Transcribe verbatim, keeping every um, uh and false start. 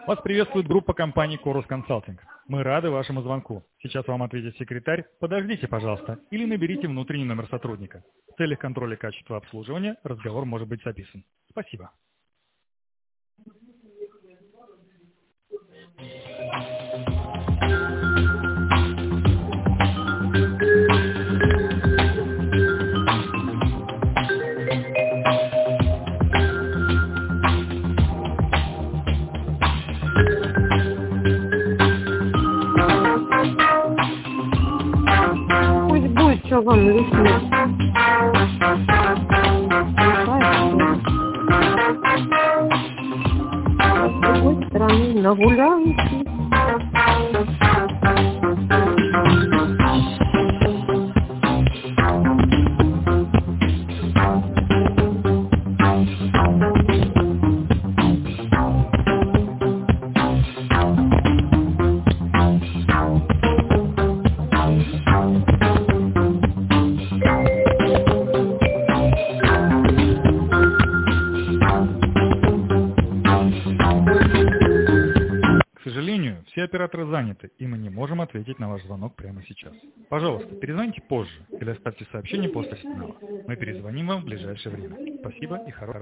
Вас приветствует группа компании Chorus Consulting. Мы рады вашему звонку. Сейчас вам ответит секретарь. Подождите, пожалуйста, или наберите внутренний номер сотрудника. В целях контроля качества обслуживания разговор может быть записан. Спасибо. Пусть будет, что вам лишнее. С другой стороны, нагуляемся. К сожалению, все операторы заняты, и мы не можем ответить на ваш звонок прямо сейчас. Пожалуйста, перезвоните позже или оставьте сообщение после сигнала. Мы перезвоним вам в ближайшее время. Спасибо и хорошего.